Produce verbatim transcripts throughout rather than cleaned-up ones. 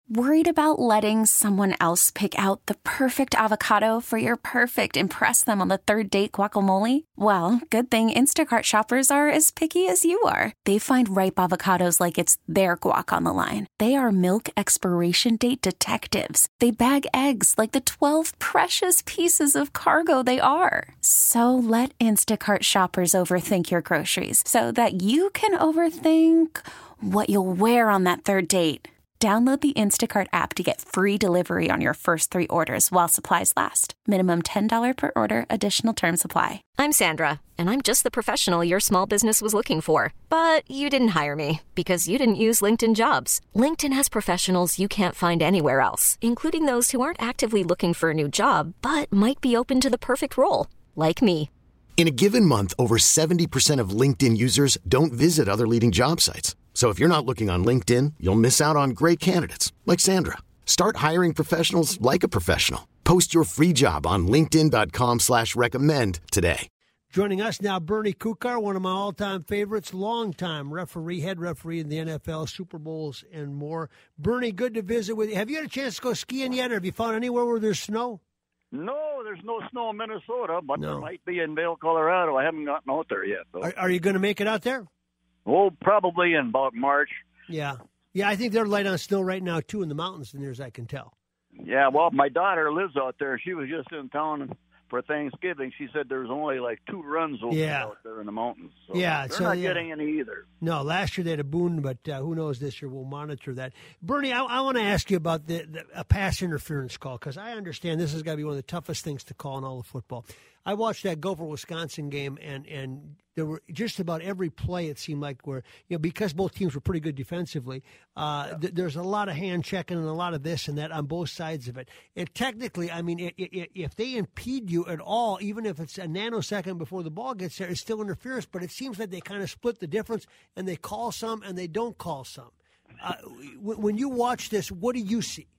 Worried about letting someone else pick out the perfect avocado for your perfect impress them on the third date guacamole? Well, good thing Instacart shoppers are as picky as you are. They find ripe avocados like it's their guac on the line. They are milk expiration date detectives. They bag eggs like the twelve precious pieces of cargo they are. So let Instacart shoppers overthink your groceries so that you can overthink what you'll wear on that third date. Download the Instacart app to get free delivery on your first three orders while supplies last. Minimum ten dollars per order. Additional terms apply. I'm Sandra, and I'm just the professional your small business was looking for. But you didn't hire me because you didn't use LinkedIn Jobs. LinkedIn has professionals you can't find anywhere else, including those who aren't actively looking for a new job, but might be open to the perfect role, like me. In a given month, over seventy percent of LinkedIn users don't visit other leading job sites. So if you're not looking on LinkedIn, you'll miss out on great candidates like Sandra. Start hiring professionals like a professional. Post your free job on linkedin dot com slash recommend today. Joining us now, Bernie Kukar, one of my all-time favorites, longtime referee, head referee in the N F L, Super Bowls, and more. Bernie, good to visit with you. Have you had a chance to go skiing yet, or have you found anywhere where there's snow? No, there's no snow in Minnesota, but No. there might be in Vail, Colorado. I haven't gotten out there yet. So. Are, are you going to make it out there? Oh, probably in about March. Yeah. Yeah, I think they're light on snow right now, too, in the mountains, as near as I can tell. Yeah, well, my daughter lives out there. She was just in town for Thanksgiving. She said there's only like two runs over Yeah. out there in the mountains. So Yeah, they're so, not yeah. getting any either. No, last year they had a boon, but uh, who knows this year? We'll monitor that. Bernie, I, I want to ask you about the, the a pass interference call, because I understand this has got to be one of the toughest things to call in all of football. I watched that Gopher-Wisconsin game, and, and there were just about every play, it seemed like, where, you know, because both teams were pretty good defensively, uh, th- there's a lot of hand checking and a lot of this and that on both sides of it. And technically, I mean, i- i- if they impede you at all, even if it's a nanosecond before the ball gets there, it's still interference. But it seems like they kind of split the difference, and they call some and they don't call some. Uh, w- when you watch this, what do you see?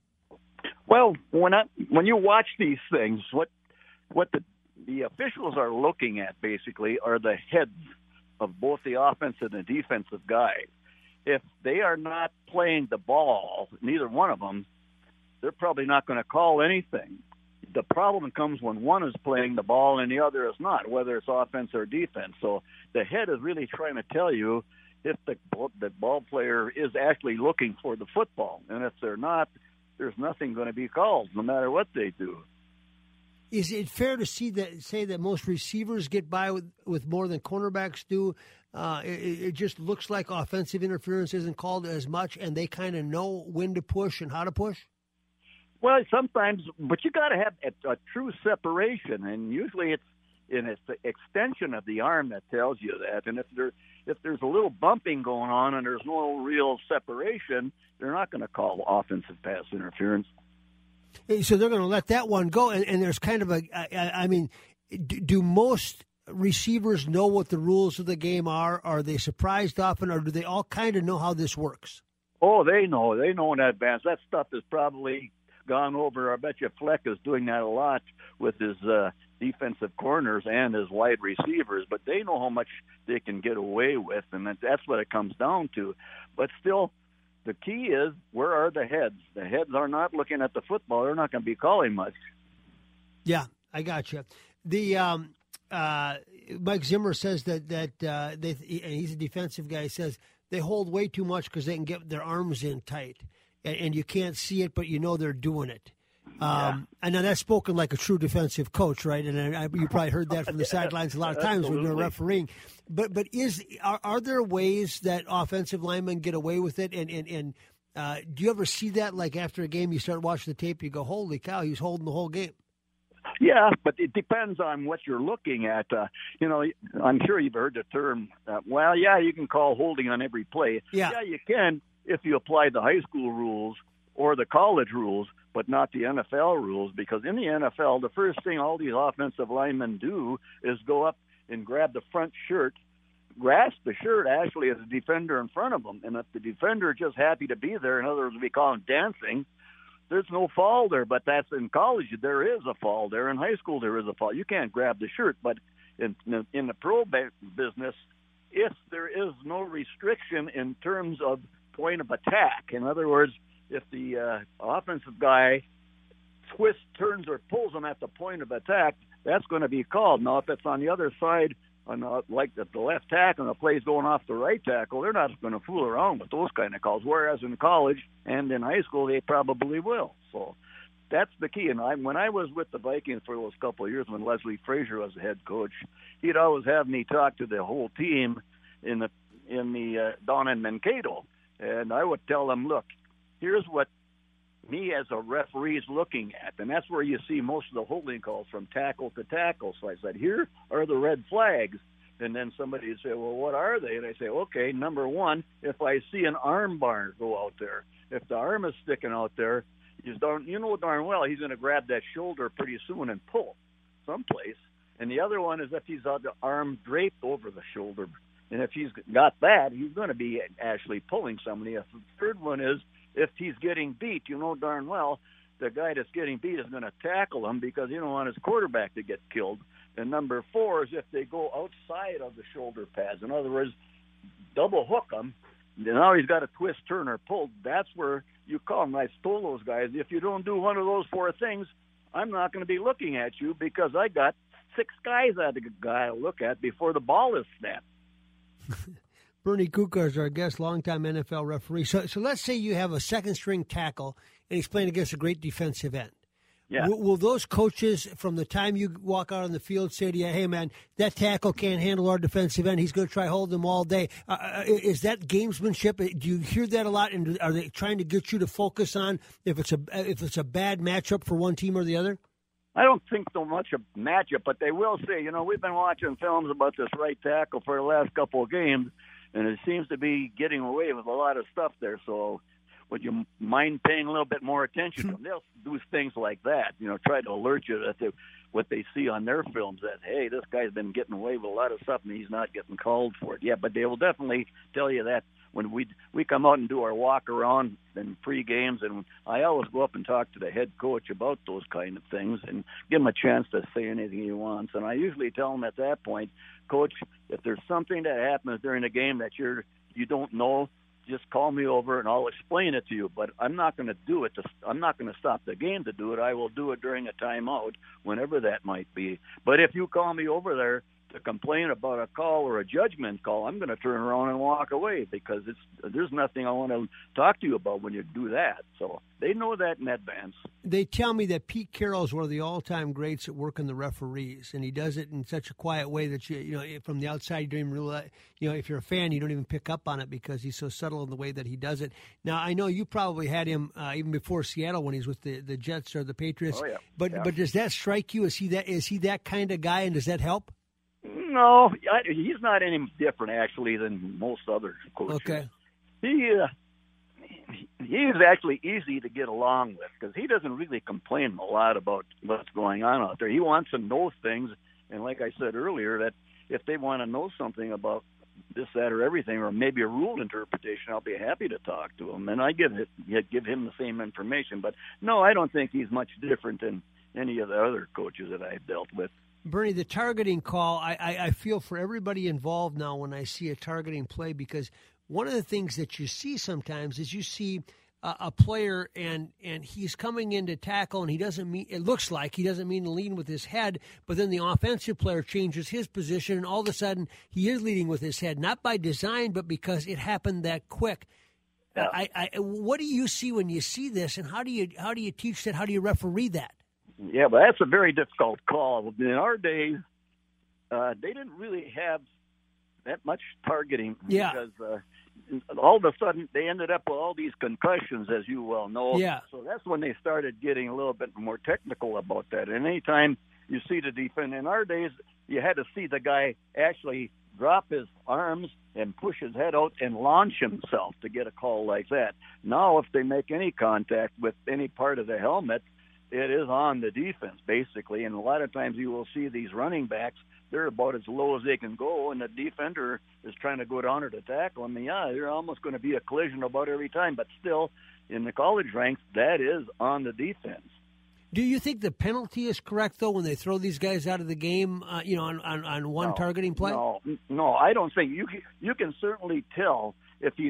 Well, when I, when you watch these things, what what the the officials are looking at basically are the heads of both the offensive and the defensive guys. If they are not playing the ball, neither one of them, they're probably not going to call anything. The problem comes when one is playing the ball and the other is not, whether it's offense or defense. So the head is really trying to tell you if the the ball player is actually looking for the football. And if they're not, there's nothing going to be called, no matter what they do. Is it fair to see that say that most receivers get by with, with more than cornerbacks do? Uh, it, it just looks like offensive interference isn't called as much, and they kind of know when to push and how to push? Well, sometimes, but you got to have a, a true separation, and usually it's in it's the extension of the arm that tells you that. And if there if there's a little bumping going on and there's no real separation, they're not going to call offensive pass interference. So they're going to let that one go, and, and there's kind of a, I, I mean, do, do most receivers know what the rules of the game are? Are they surprised often, or do they all kind of know how this works? Oh, they know. They know in advance. That stuff is probably gone over. I bet you Fleck is doing that a lot with his uh, defensive corners and his wide receivers, but they know how much they can get away with, and that's what it comes down to. But still, the key is, where are the heads? The heads are not looking at the football. They're not going to be calling much. Yeah, I got you. The um, uh, Mike Zimmer says that that uh, they, and he's a defensive guy. He says they hold way too much because they can get their arms in tight, and, and you can't see it, but you know they're doing it. Um, yeah. And now that's spoken like a true defensive coach, right? And I, you probably heard that from the sidelines a lot of times when you're refereeing. But but is are, are there ways that offensive linemen get away with it? And and, and uh, do you ever see that, like after a game, you start watching the tape, you go, holy cow, he's holding the whole game? Yeah, but it depends on what you're looking at. Uh, you know, I'm sure you've heard the term, uh, well, yeah, you can call holding on every play. Yeah. yeah, you can if you apply the high school rules or the college rules, but not the N F L rules, because in the N F L, the first thing all these offensive linemen do is go up and grab the front shirt, grasp the shirt actually as a defender in front of them. And if the defender is just happy to be there, in other words, we call him dancing, there's no fall there. But that's in college, there is a fall there. In high school, there is a fall. You can't grab the shirt. But in, in the pro business, if there is no restriction in terms of point of attack, in other words, if the uh, offensive guy twists, turns, or pulls him at the point of attack, that's going to be called. Now, if it's on the other side, on the, like the, the left tackle, and the play's going off the right tackle, they're not going to fool around with those kind of calls. Whereas in college and in high school, they probably will. So that's the key. And I, when I was with the Vikings for those couple of years, when Leslie Frazier was the head coach, he'd always have me talk to the whole team in the in the uh, down in Mankato, and I would tell them, look, here's what me as a referee is looking at, and that's where you see most of the holding calls from tackle to tackle. So I said, here are the red flags. And then somebody would say, well, what are they? And I say, okay, number one, if I see an arm bar go out there, if the arm is sticking out there, you darn, you know darn well he's going to grab that shoulder pretty soon and pull someplace. And the other one is if he's got the arm draped over the shoulder. And if he's got that, he's going to be actually pulling somebody. The third one is if he's getting beat, you know darn well the guy that's getting beat is going to tackle him because he don't want his quarterback to get killed. And number four is if they go outside of the shoulder pads. In other words, double hook them. Now he's got a twist, turn, or pull. That's where you call him. I told those guys, if you don't do one of those four things, I'm not going to be looking at you because I got six guys I got to look at before the ball is snapped. Bernie Kuka is our guest, longtime N F L referee. So, so let's say you have a second-string tackle, and he's playing against a great defensive end. Yeah. Will, will those coaches, from the time you walk out on the field, say to you, hey, man, that tackle can't handle our defensive end. He's going to try to hold them all day. Uh, is that gamesmanship? Do you hear that a lot? And are they trying to get you to focus on if it's a if it's a bad matchup for one team or the other? I don't think so much of matchup, but they will say, you know, we've been watching films about this right tackle for the last couple of games, and it seems to be getting away with a lot of stuff there. So would you mind paying a little bit more attention to them? They'll do things like that, you know, try to alert you that they, what they see on their films that, hey, this guy's been getting away with a lot of stuff and he's not getting called for it. Yeah, but they will definitely tell you that when we we come out and do our walk around in pre games, and I always go up and talk to the head coach about those kind of things and give him a chance to say anything he wants. And I usually tell him at that point, Coach, if there's something that happens during the game that you're you don't know, just call me over and I'll explain it to you. But I'm not going to do it. To, I'm not going to stop the game to do it. I will do it during a timeout, whenever that might be. But if you call me over there to complain about a call or a judgment call, I'm going to turn around and walk away because it's there's nothing I want to talk to you about when you do that. So they know that in advance. They tell me that Pete Carroll is one of the all-time greats at working the referees, and he does it in such a quiet way that you, you know, from the outside, you don't even realize, you know, if you're a fan, you don't even pick up on it because he's so subtle in the way that he does it. Now, I know you probably had him uh, even before Seattle when he's with the, the Jets or the Patriots. Oh, yeah. But yeah. but does that strike you? Is he that is he that kind of guy, and does that help? No, I, he's not any different actually than most other coaches. Okay. He uh, he is actually easy to get along with because he doesn't really complain a lot about what's going on out there. He wants to know things, and like I said earlier, that if they want to know something about this, that, or everything, or maybe a rule interpretation, I'll be happy to talk to him, and I give it give him the same information. But no, I don't think he's much different than any of the other coaches that I've dealt with. Bernie, the targeting call, I, I, I feel for everybody involved now when I see a targeting play, because one of the things that you see sometimes is you see a, a player and and he's coming in to tackle and he doesn't mean, it looks like he doesn't mean to lead with his head, but then the offensive player changes his position and all of a sudden he is leading with his head, not by design, but because it happened that quick. Yeah. I, I, what do you see when you see this, and how do you how do you teach that? How do you referee that? Yeah, but that's a very difficult call. In our days, uh, they didn't really have that much targeting yeah. because uh, all of a sudden they ended up with all these concussions, as you well know. Yeah. So that's when they started getting a little bit more technical about that. And anytime you see the defense, in our days, you had to see the guy actually drop his arms and push his head out and launch himself to get a call like that. Now, if they make any contact with any part of the helmet, it is on the defense, basically. And a lot of times you will see these running backs, they're about as low as they can go, and the defender is trying to go down to tackle them. And, yeah, they're almost going to be a collision about every time. But still, in the college ranks, that is on the defense. Do you think the penalty is correct, though, when they throw these guys out of the game, uh, you know, on, on, on one no, targeting play? No, no, I don't think. You can, you can certainly tell if he's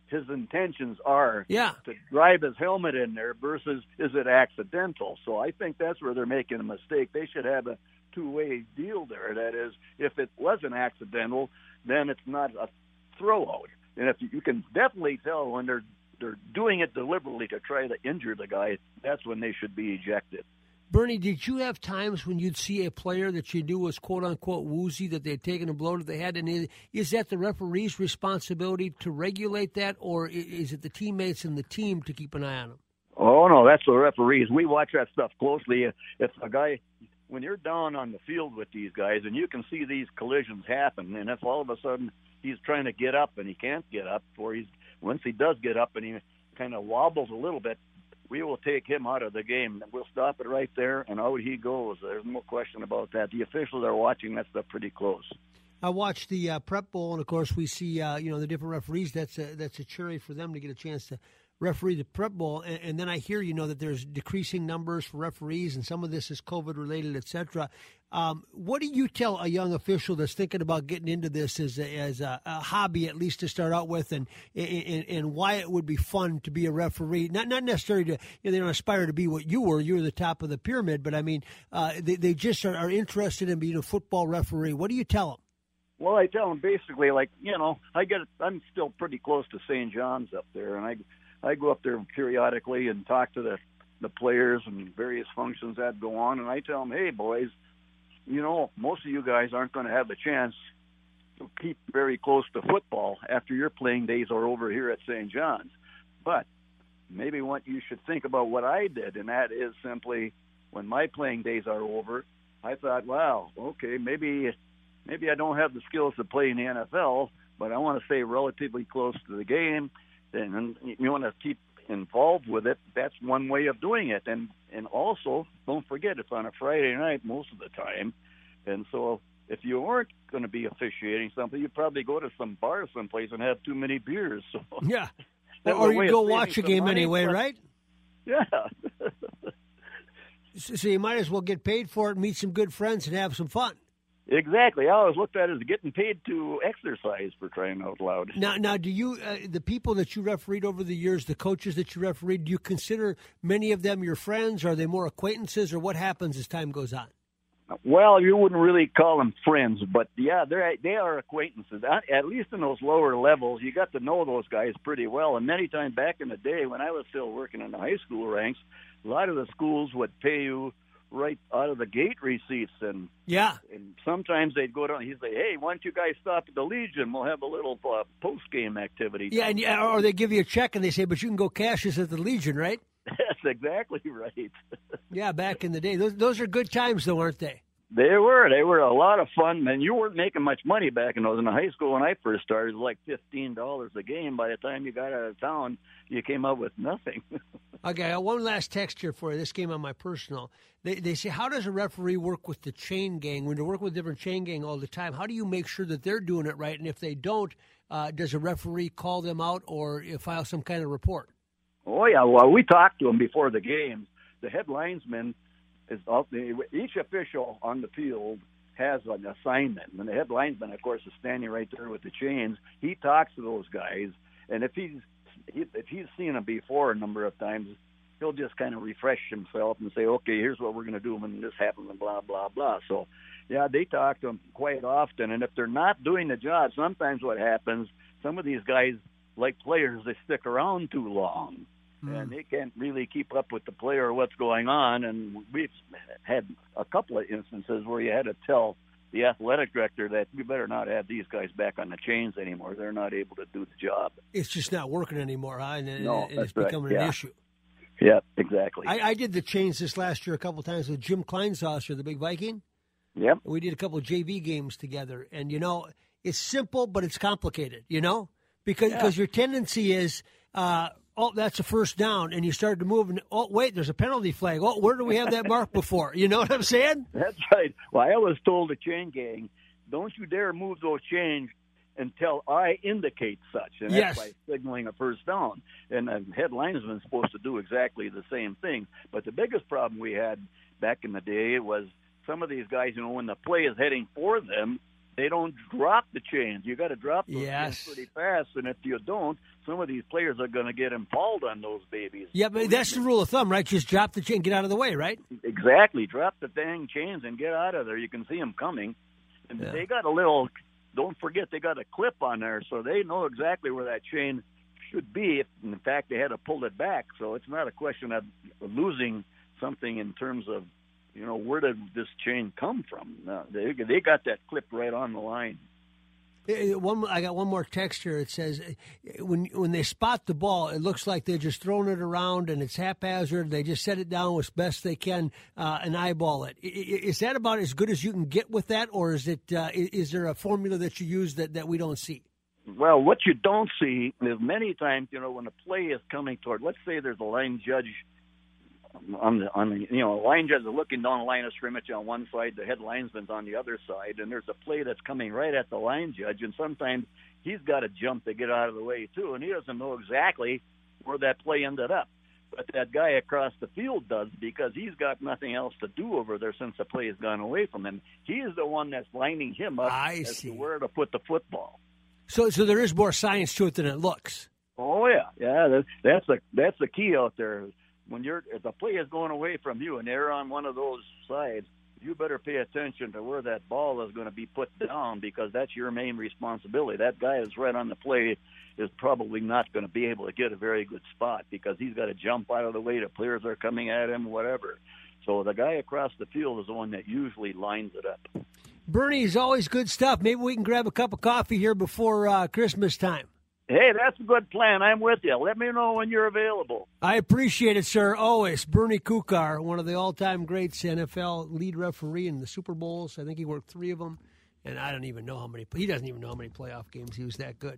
his intentions are yeah. to drive his helmet in there versus is it accidental. So I think that's where they're making a mistake. They should have a two-way deal there. That is, if it wasn't accidental, then it's not a throwout. And if you can definitely tell when they're they're doing it deliberately to try to injure the guy, that's when they should be ejected. Bernie, did you have times when you'd see a player that you knew was quote-unquote woozy, that they had taken a blow to the head? And is that the referee's responsibility to regulate that, or is it the teammates and the team to keep an eye on them? Oh, no, that's the referees. We watch that stuff closely. If a guy, when you're down on the field with these guys and you can see these collisions happen, and if all of a sudden he's trying to get up and he can't get up, or he's once he does get up and he kind of wobbles a little bit, we will take him out of the game. We'll stop it right there, and out he goes. There's no question about that. The officials are watching that stuff pretty close. I watched the uh, Prep Bowl, and of course we see uh, you know the different referees. That's a, that's a cherry for them to get a chance to referee the Prep Bowl. And, and then I hear you know that there's decreasing numbers for referees, and some of this is COVID related, et cetera. Um, what do you tell a young official that's thinking about getting into this as a, as a, a hobby, at least to start out with, and, and and why it would be fun to be a referee? Not not necessarily to, you know, they don't aspire to be what you were. You were the top of the pyramid, but I mean, uh, they they just are, are interested in being a football referee. What do you tell them? Well, I tell them basically, like, you know, I get I'm still pretty close to Saint John's up there, and I I go up there periodically and talk to the the players and various functions that go on, and I tell them, hey, boys, you know, most of you guys aren't going to have the chance to keep very close to football after your playing days are over here at Saint John's. But maybe what you should think about what I did, and that is simply when my playing days are over, I thought, wow, okay, maybe maybe I don't have the skills to play in the N F L, but I want to stay relatively close to the game, and you want to keep involved with it. That's one way of doing it. And and also, don't forget, it's on a Friday night most of the time. And so if you weren't going to be officiating something, you'd probably go to some bar someplace and have too many beers. So yeah. Or you go watch a game money, anyway, but, right? Yeah. So you might as well get paid for it, meet some good friends, and have some fun. Exactly. I always looked at it as getting paid to exercise, for crying out loud. Now, now, do you, uh, the people that you refereed over the years, the coaches that you refereed, do you consider many of them your friends? Are they more acquaintances, or what happens as time goes on? Well, you wouldn't really call them friends, but yeah, they're they are acquaintances. At least in those lower levels, you got to know those guys pretty well. And many times back in the day, when I was still working in the high school ranks, a lot of the schools would pay you right out of the gate receipts, and yeah, and sometimes they'd go down. He'd say, "Hey, why don't you guys stop at the Legion? We'll have a little uh, post game activity." Yeah, and yeah, or they give you a check and they say, "But you can go cash this at the Legion, right?" That's exactly right. Yeah, back in the day, those those are good times, though, aren't they? They were. They were a lot of fun, and you weren't making much money back in those. In the high school when I first started, it was like fifteen dollars a game. By the time you got out of town, you came up with nothing. Okay, I got one last text here for you. This came on my personal. They they say, how does a referee work with the chain gang? When they work with different chain gang all the time, how do you make sure that they're doing it right? And if they don't, uh, does a referee call them out or file some kind of report? Oh, yeah. Well, we talked to them before the games. The head linesman is up, each official on the field has an assignment, and the head linesman, of course, is standing right there with the chains. He talks to those guys, and if he's if he's seen them before a number of times, he'll just kind of refresh himself and say, "Okay, here's what we're going to do when this happens," and blah blah blah. So, yeah, they talk to them quite often, and if they're not doing the job, sometimes what happens, some of these guys, like players, they stick around too long. And they can't really keep up with the player or what's going on. And we've had a couple of instances where you had to tell the athletic director that you better not have these guys back on the chains anymore. They're not able to do the job. It's just not working anymore, huh? And, no, and it's right. becoming yeah. an issue. Yeah, exactly. I, I did the chains this last year a couple of times with Jim Kleinsasser, the big Viking. Yep. We did a couple of J V games together. And, you know, it's simple, but it's complicated, you know? Because yeah. because your tendency is uh, – oh, that's a first down, and you start to move, and oh, wait, there's a penalty flag. Oh, where do we have that mark before? You know what I'm saying? That's right. Well, I was told the chain gang, don't you dare move those chains until I indicate such. And that's yes. by signaling a first down. And the head linesman is supposed to do exactly the same thing. But the biggest problem we had back in the day was some of these guys, you know, when the play is heading for them, they don't drop the chains. You got to drop those yes. chains pretty fast, and if you don't, some of these players are going to get impaled on those babies. Yeah, but that's the rule of thumb, right? Just drop the chain, get out of the way, right? Exactly. Drop the dang chains and get out of there. You can see them coming. And yeah. they got a little, don't forget, they got a clip on there, so they know exactly where that chain should be. If, in fact, they had to pull it back. So it's not a question of losing something in terms of, you know, where did this chain come from? No, they they got that clip right on the line. One, I got one more text here. It says when when they spot the ball, it looks like they're just throwing it around and it's haphazard. They just set it down as best they can uh, and eyeball it. Is that about as good as you can get with that, or is it uh, is there a formula that you use that, that we don't see? Well, what you don't see is many times, you know, when a play is coming toward, let's say there's a line judge on the, on the, you know, line judge is looking down the line of scrimmage on one side, the head linesman's on the other side, and there's a play that's coming right at the line judge, and sometimes he's got to jump to get out of the way too, and he doesn't know exactly where that play ended up. But that guy across the field does, because he's got nothing else to do over there since the play has gone away from him. He is the one that's lining him up I as see. to where to put the football. So, so there is more science to it than it looks. Oh yeah, yeah. That, that's the that's the key out there. When you're if the play is going away from you and they're on one of those sides, you better pay attention to where that ball is going to be put down, because that's your main responsibility. That guy that's right on the play is probably not going to be able to get a very good spot, because he's got to jump out of the way. The players are coming at him, whatever. So the guy across the field is the one that usually lines it up. Bernie's always good stuff. Maybe we can grab a cup of coffee here before uh, Christmas time. Hey, that's a good plan. I'm with you. Let me know when you're available. I appreciate it, sir. Always. Bernie Kukar, one of the all-time greats, N F L lead referee in the Super Bowls. I think he worked three of them, and I don't even know how many. He doesn't even know how many playoff games he was that good.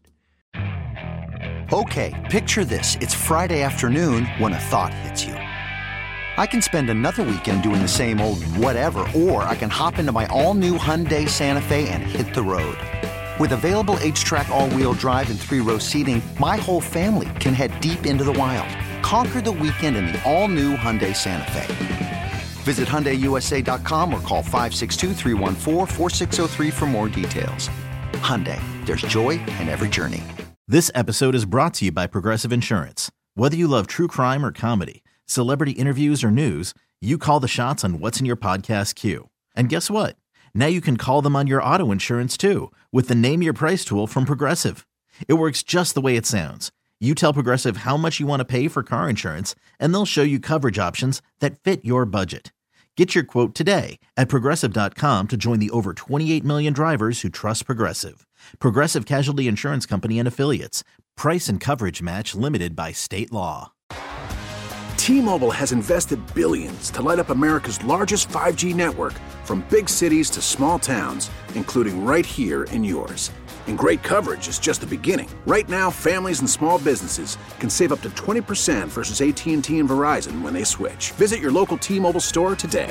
Okay, picture this. It's Friday afternoon when a thought hits you. I can spend another weekend doing the same old whatever, or I can hop into my all-new Hyundai Santa Fe and hit the road. With available H-Track all-wheel drive and three-row seating, my whole family can head deep into the wild. Conquer the weekend in the all-new Hyundai Santa Fe. Visit Hyundai U S A dot com or call five six two, three one four, four six zero three for more details. Hyundai, there's joy in every journey. This episode is brought to you by Progressive Insurance. Whether you love true crime or comedy, celebrity interviews or news, you call the shots on what's in your podcast queue. And guess what? Now you can call them on your auto insurance too, with the Name Your Price tool from Progressive. It works just the way it sounds. You tell Progressive how much you want to pay for car insurance, and they'll show you coverage options that fit your budget. Get your quote today at Progressive dot com to join the over twenty-eight million drivers who trust Progressive. Progressive Casualty Insurance Company and Affiliates. Price and coverage match limited by state law. T-Mobile has invested billions to light up America's largest five G network, from big cities to small towns, including right here in yours. And great coverage is just the beginning. Right now, families and small businesses can save up to twenty percent versus A T and T and Verizon when they switch. Visit your local T-Mobile store today.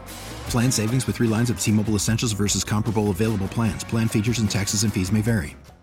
Plan savings with three lines of T-Mobile Essentials versus comparable available plans. Plan features and taxes and fees may vary.